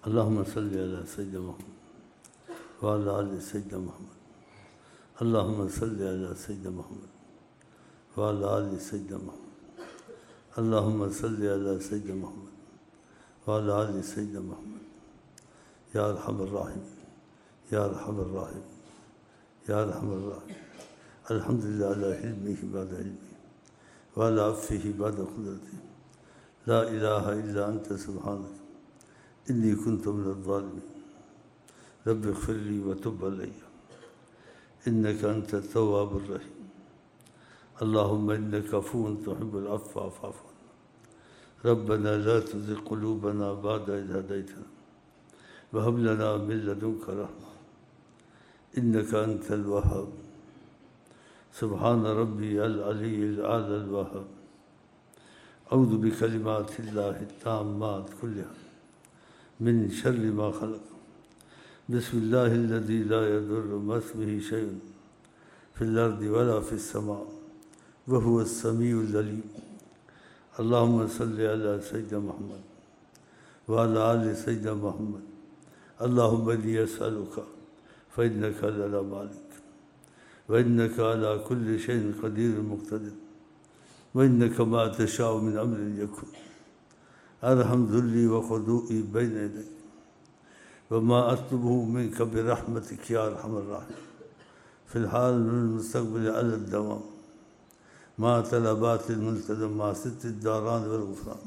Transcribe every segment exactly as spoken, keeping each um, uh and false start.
اللهم صل على سيدنا محمد وعلى آل سيدنا محمد. اللهم صل على سيدنا محمد وعلى آل سيدنا محمد. اللهم صل على سيدنا محمد وعلى آل سيدنا محمد. يا أرحم الراحمين يا أرحم الراحمين يا أرحم الراحمين. الحمد لله على حلمه بعد علمه وعلى عفوه بعد قدرته. لا إله إلا أنت سبحانك إني كنت من الظالمين. رب اغفر لي وتب علي إنك أنت التواب الرحيم. اللهم إنك عفو تحب العفو فاعف عنا. ربنا لا تزغ قلوبنا بعد إذ هديتنا وهب لنا من لدنك رحمة إنك أنت الوهاب. سبحان ربي العلي الأعلى الوهاب. أعوذ بكلمات الله التامات كلها من شر ما خلق. بسم الله الذي لا يضر مع اسمه شيء في الأرض ولا في السماء وهو السميع العليم. اللهم صل على سيدنا محمد وعلى آل سيدنا محمد. اللهم إني أسألك فإنك على مالك وإنك على كل شيء قدير مقتدر وإنك ما تشاء من أمر يكون. أرحم ذلي وخضوعي بين يديك وما أطلبه منك برحمتك يا أرحم الراحمين في الحال من المستقبل على الدوام مع طلبات الملتزم مع ست الداران والغفران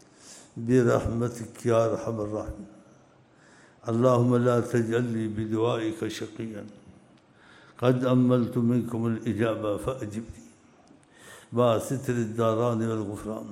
برحمتك يا أرحم الراحمين. اللهم لا تجعل لي بدعائك شقيا قد أملت منكم الإجابة فأجبني مع ستر الداران والغفران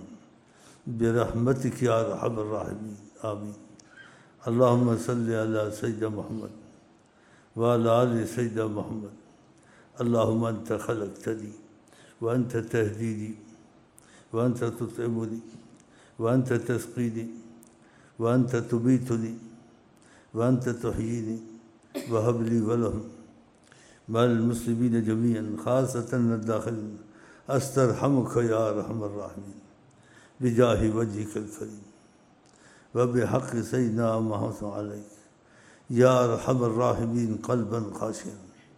برحمتك يا أرحم الراحمين آمين. اللهم صل على سيدنا محمد وعلى آل سيدنا محمد. اللهم أنت خلقتني وأنت تهديني وأنت تطعمني وأنت تسقيني وأنت تميتني وأنت تحييني وهب لي ولهم مع المسلمين جميعا خاصة الداخلين أسترحمك يا أرحم الراحمين بجاه وجهك الكريم وبحق سيدنا محمد عليك يا أرحم الراحمين. قلبا خاشعا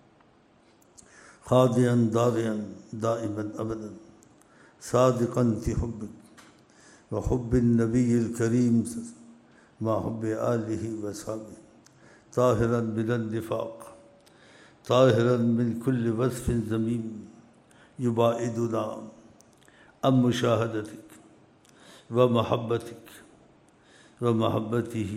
خاضعا ضارعا دائما أبدا صادقا في حبك وحب النبي الكريم مع حب آله وصحبه طاهرا من النفاق طاهرا من كل وصف ذميم يباعدنا عن مشاهدتك ومحبتك ومحبته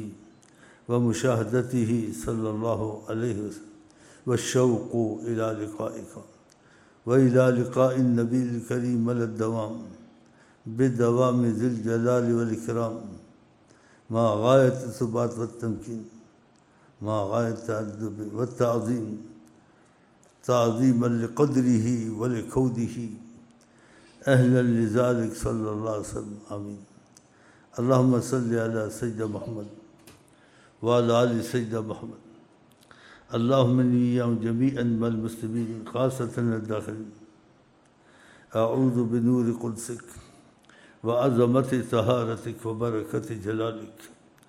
ومشاهدته صلى الله عليه وسلم والشوق إلى لقائك وإلى لقاء النبي الكريم على الدوام بدوام ذي الجلال والإكرام مع غاية الثبات والتمكين مع غاية التأدب والتعظيم تعظيما لقدره ولكونه أهلا لذلك صلى الله عليه وسلم آمين. اللهم صل على سيدنا محمد وعلى آل سيدنا محمد. اللهم إني إياهم جميعا مع المسلمين خاصة الداخلين أعوذ بنور قدسك وعظمة طهارتك وبركة جلالك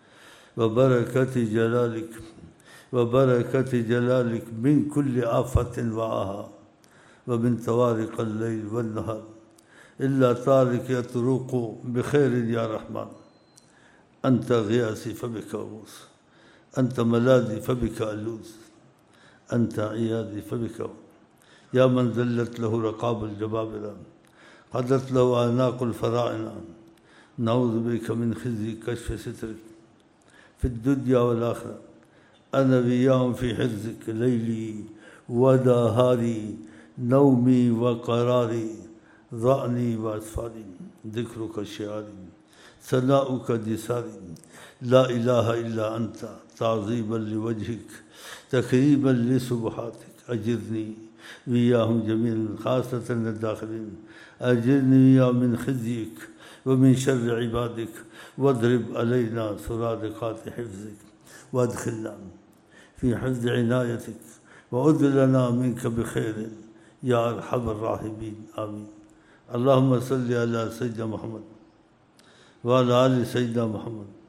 وبركة جلالك وبركة جلالك من كل آفة وعاها ومن طوارق الليل والنهار إلا طارق يطرق بخير يا رحمن. أنت غياثي فبك أغوث أنت ملاذي فبك ألوذ أنت عياذي فبك أغوث. يا من ذلت له رقاب الجبابرة قدت له أعناق الفراعنة نعوذ بك من خزي كشف سترك في الدنيا والآخرة. أنا وياهم في حرزك ليلي ونهاري نومي وقراري ظأني وأسفاري ذكرك شعاري ثناؤك دساري. لا إله إلا أنت تعظيما لوجهك تكريما لسبحاتك. أجرني وياهم جميعا خاصة الداخلين أجرني وياهم من خزيك ومن شر عبادك واضرب علينا سرادقات حفظك وادخلنا في حفظ عنايتك وأذ لنا منك بخير يا أرحم الراحمين آمين. اللهم صل على سيدنا محمد وعلى آل سيدنا محمد.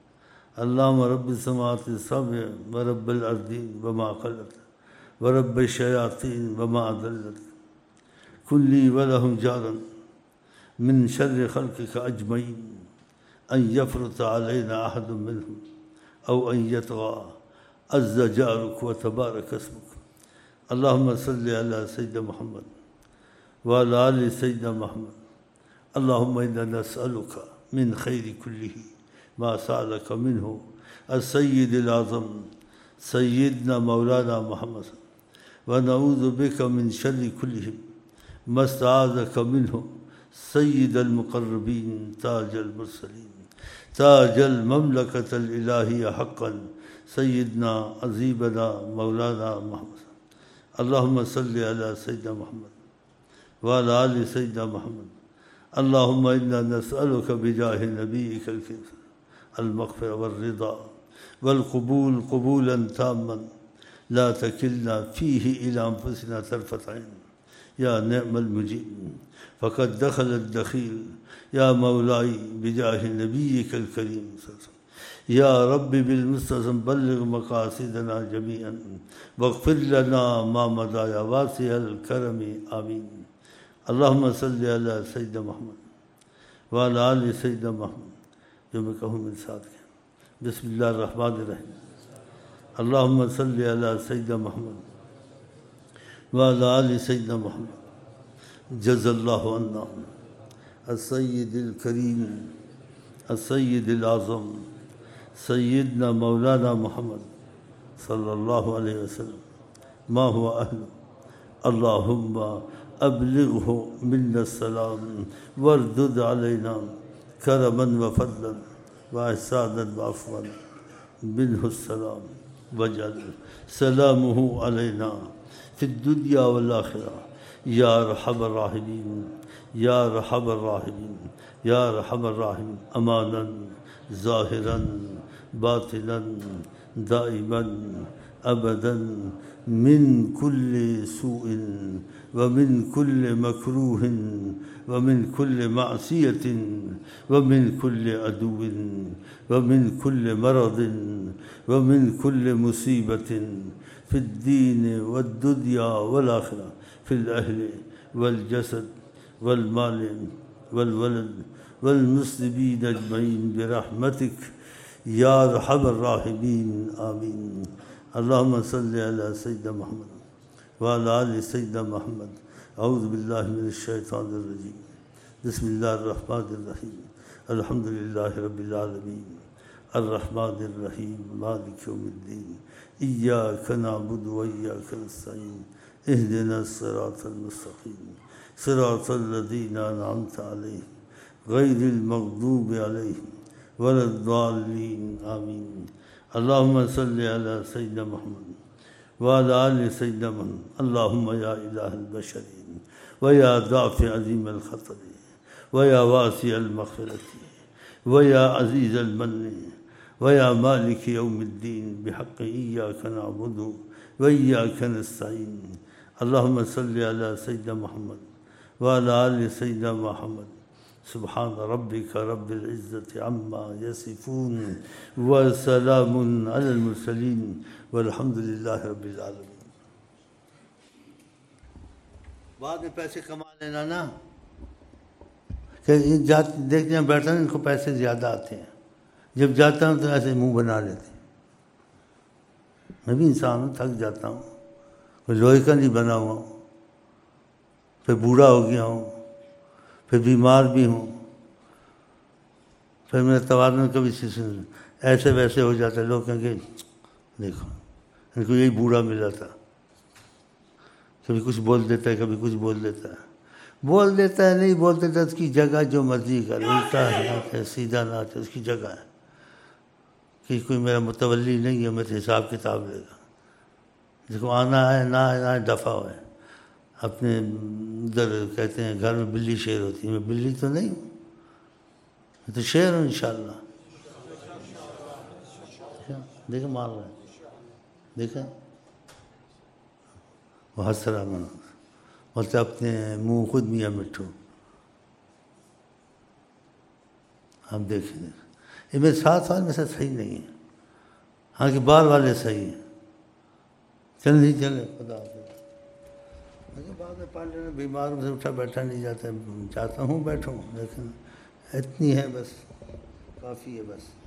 अल्लाहुम्मा रब्बिस समावाति सबअ व रब्बिल अर्दीन वमा खलक़ व रब्बिश शयातीन वमा अदल्लत कुल्ली व लहुम जारन मिन शर्रि खल्क़िका अजमईन अन यफ़रुत अलैना अहदुम मिनहुम औ अन यतग़ा अज़्ज़ जारुक व तबारक अस्मुक। अल्लाहुम्मा सल्लि अला सय्यिदिना मुहम्मद व अला आलि सय्यिदिना मुहम्मद। अल्लाहुम्मा इन्ना नस्अलुका मिन खैरि कुल्लिही मा सअलका मिन्हु अस्सय्यिदुल आज़म सय्यिदना मौलाना मुहम्मद व नऊज़ु बिका मिन शर्रि कुल्लिही मस्तआज़का मिन्हु सय्यिदुल मुक़र्रबीन ताजुल मुरसलीन ताजुल ममलकतुल इलाहिय्या हक़्क़न सय्यिदना अज़ीबना मौलाना मुहम्मद। अल्लाहुम्मा सल्लि अला सय्यिदिना मुहम्मद व अला आलि सय्यिदिना मुहम्मद। अल्लाहुम्मा इन्ना नस्अलुका बिजाहि नबिय्यिकल करीम अल-मग़फ़िरह वल-रिज़ा वल-क़बूल क़बूलन ताम्मन ला तकिलना फ़ीही इला अनफ़ुसिना तर्फ़त ऐन या निअमल मुजीब फ़क़द दख़लत दख़ील या मौलाई बिजाहि नबिय्यिकल करीम या रब्बि बिल मुस्तज़म बल्लिग़ मक़ासिदना जमीअन वग़फ़िर लना मा मज़ा या वासिअल करमी आमीन। अल्लाहुम्मा सल्लि अला सय्यिदिना मुहम्मद व अला आलि सय्यिदिना मुहम्मद। जो मैं कहूँ मेरे साथ कहें। बिस्मिल्लाहिर रहमानिर रहीम। अल्लाहुम्मा सल्लि अला सय्यिदिना मुहम्मद व अला आलि सय्यिदिना मुहम्मद। जज़ल्लाहु अन्ना अस्सय्यिदिल करीम अस्सय्यिदिल आज़म सय्यिदना मौलाना मुहम्मद सल्लल्लाहु अलैहि वसल्लम मा हुवा अहलु। अल्लाहुम्मा अब्लिग़हु मिन्ना सलाम वरदुद अलैना करमन व फ़ज़लन व ihसानन व अफ़वन मिन्हु सलाम वजअल सलामुहु अलैना फ़िद दुनिया वल आखिरह या अरहमर राहिमीन या अरहमर राहिमीन या अरहमर राहिमीन। अमानन ज़ाहिरन बातिनन दाइमन अबदन मिन कुल्लि सूइन व मिन कुल्लि मकरूहिन व मिन कुल्लि मासियतिन व मिन कुल्लि अदुव्विन व मिन कुल्लि मरदिन व मिन कुल्लि मुसीबतिन फ़िद्दीन वद्दुनिया वल आखिरह फ़िल अहलि वल जसद वल माल वल वलद वल मुस्लिमीन अजमईन बिरहमतिक या अरहमर राहिमीन आमीन। अल्लाहुम्मा सल्लि अला सय्यिदिना मुहम्मद व अला आलि सय्यिदिना मुहम्मद। अऊज़ु बिल्लाहि मिनश शैतानिर रजीम। बिस्मिल्लाहिर रहमानिर रहीम। अल्हम्दुलिल्लाहि रब्बिल आलमीन अर्रहमानिर रहीम मालिकि यौमिद्दीन इय्याका नअबुदु व इय्याका नस्तईन इहदिनस सिरातल मुस्तक़ीम सिरातल लज़ीना अनअमता अलैहिम गैरिल मग़दूबि अलैहिम वलद्दाल्लीन आमीन। अल्लाहुम्मा सल्लि अला सय्यिदिना मुहम्मद व अला आलि सय्यिदिना मुहम्मद। अल्लाहुम्मा या इलाहल बशरीन व या दाफ़ि अज़ीमल ख़तरी व या वासिअल मग़फ़िरति व या अज़ीज़ल मन्नि व या मालिकि यौमिद्दीन बिहक़्क़ि इय्याका नअबुदु व इय्याका नस्तईन। अल्लाहुम्मा सल्लि अला सय्यिदिना मुहम्मद व अला आलि सय्यिदिना मुहम्मद। सुब्हान रब्बिका रब्बिल इज़्ज़ति अम्मा यसिफ़ून व सलामुन अलल मुरसलीन वल्हम्दुलिल्लाहि रब्बिल आलमीन। बाद में पैसे कमा लेना ना कि जाते देखते हैं बैठा इनको पैसे ज़्यादा आते हैं, जब जाता हूँ तो ऐसे मुंह बना लेते हैं। मैं भी इंसान हूँ, थक जाता हूँ, कोई लोहे का नहीं बना हुआ हूँ, फिर बूढ़ा हो गया हूँ, फिर बीमार भी हूँ, फिर मेरा तवाज़ुन कभी ऐसे वैसे हो जाता है। लोग कहेंगे देखो इनको यही बूढ़ा मिला था, कभी कुछ बोल देता है कभी कुछ बोल देता है, बोल देता है नहीं बोल देता, उसकी जगह जो मर्जी कर, उल्टा नाच है सीधा नाच है उसकी जगह है। कि कोई मेरा मुतवल्ली नहीं है, मेरे हिसाब किताब लेगा, जिसको आना है ना आना है दफ़ा है। अपने उधर कहते हैं घर में बिल्ली शेर होती है, मैं बिल्ली तो नहीं हूँ, मैं तो शेर हूँ इंशाअल्लाह। देखे मार रहा है, देखे वो हंस रहा मन बोलते अपने मुँह खुद मियाँ मिट्ठू। हम देखें ये मेरे सात साल में से सही नहीं है। हाँ कि बाल वाले सही हैं, चल नहीं चले खुदा मुझे बाद में पढ़ लेना, बीमार से उठा बैठा नहीं जाता, चाहता हूँ बैठूँ, लेकिन इतनी है बस, काफ़ी है बस।